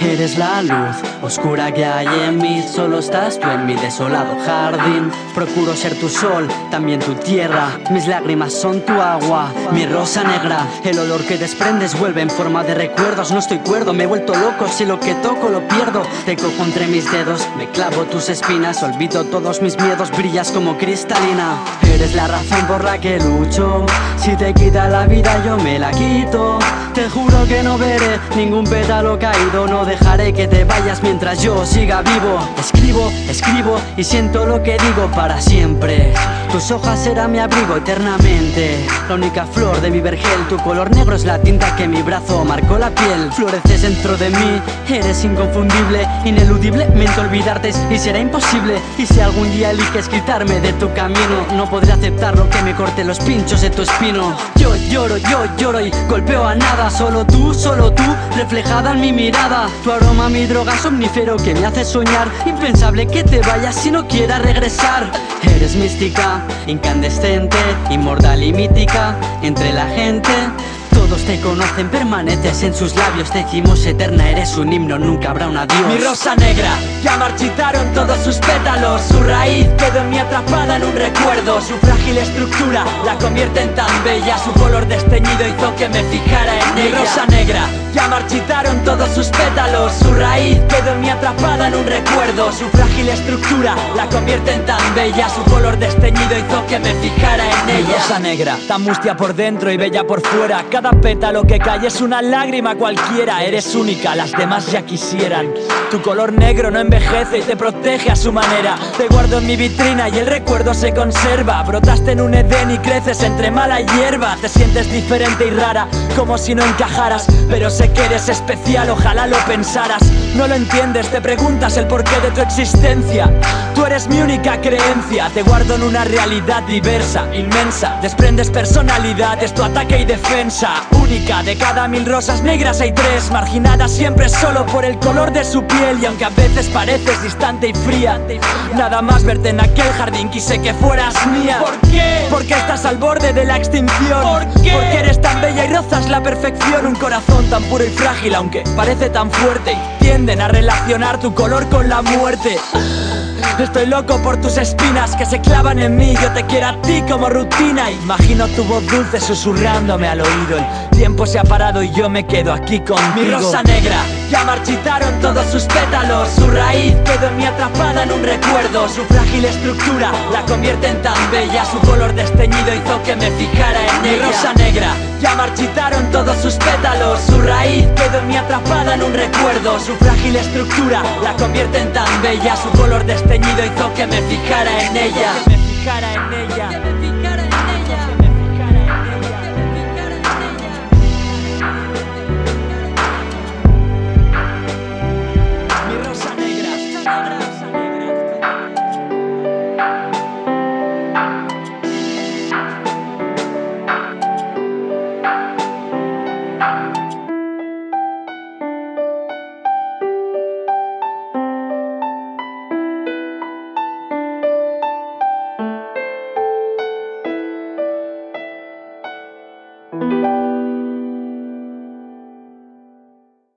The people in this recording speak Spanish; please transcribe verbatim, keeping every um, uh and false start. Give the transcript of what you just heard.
Eres la luz oscura que hay en mí, solo estás tú en mi desolado jardín. Procuro ser tu sol, también tu tierra, mis lágrimas son tu agua, mi rosa negra. El olor que desprendes vuelve en forma de recuerdos. No estoy cuerdo, me he vuelto loco, si lo que toco lo pierdo. Te cojo entre mis dedos, me clavo tus espinas, olvido todos mis miedos, brillas como cristalina. Eres la razón por la que lucho, si te quita la vida yo me la quito. Te juro que no veré ningún pétalo caído, no dejaré que te vayas mientras yo siga vivo. Escribo, escribo y siento lo que digo para siempre. Tus hojas serán mi abrigo eternamente. La única flor de mi vergel, tu color negro es la tinta que mi brazo marcó la piel. Floreces dentro de mí, eres inconfundible, ineludiblemente olvidarte y será imposible. Y si algún día eliges quitarme de tu camino, no podré aceptar lo que me corte los pinchos de tu espino. Yo lloro, yo lloro y golpeo a nada. Solo tú, solo tú, reflejada en mi mirada. Tu aroma, mi droga somnífero que me hace soñar. Impensable que te vayas si no quieras regresar. Eres mística, incandescente, inmortal y mítica entre la gente. Todos te conocen, permaneces en sus labios. Decimos eterna, eres un himno, nunca habrá un adiós. Mi rosa negra, ya marchitaron todos sus pétalos. Su raíz quedó en mí atrapada en un recuerdo. Su frágil estructura la convierte en tan bella. Su color desteñido hizo que me fijara en ella. Mi rosa negra, ya marchitaron todos sus pétalos. Su raíz quedó en mí atrapada en un recuerdo. Su frágil estructura la convierte en tan bella. Su color desteñido hizo que me fijara en ella. Mi rosa negra, tan mustia por dentro y bella por fuera. Cada pétalo que cae es una lágrima cualquiera. Eres única, las demás ya quisieran. Tu color negro no envejece y te protege a su manera. Te guardo en mi vitrina y el recuerdo se conserva. Brotaste en un Edén y creces entre mala hierba. Te sientes diferente y rara, como si no encajaras, pero sé que eres especial, ojalá lo pensaras. No lo entiendes, te preguntas el porqué de tu existencia. Tú eres mi única creencia. Te guardo en una realidad diversa, inmensa. Desprendes personalidad, es tu ataque y defensa. Única, de cada mil rosas negras hay tres. Marginada siempre solo por el color de su piel. Y aunque a veces pareces distante y fría, nada más verte en aquel jardín quise que fueras mía. ¿Por qué? Porque estás al borde de la extinción. ¿Por qué? Porque eres tan bella y rozas la perfección. Un corazón tan puro y frágil, aunque parece tan fuerte. Y tienden a relacionar tu color con la muerte. Estoy loco por tus espinas que se clavan en mí. Yo te quiero a ti como rutina. Imagino tu voz dulce susurrándome al oído. El tiempo se ha parado y yo me quedo aquí contigo. Mi rosa negra, ya marchitaron todos sus pétalos. Su raíz quedó en mí atrapada en un recuerdo. Su frágil estructura la convierte en tan bella. Su color desteñido hizo que me fijara en Mi ella. rosa negra, Ya marchitaron todos sus pétalos. Su raíz quedó en mí atrapada en un recuerdo. Su frágil estructura la convierte en tan bella. Su color desteñido hizo que me fijara en ella. que me fijara en ella.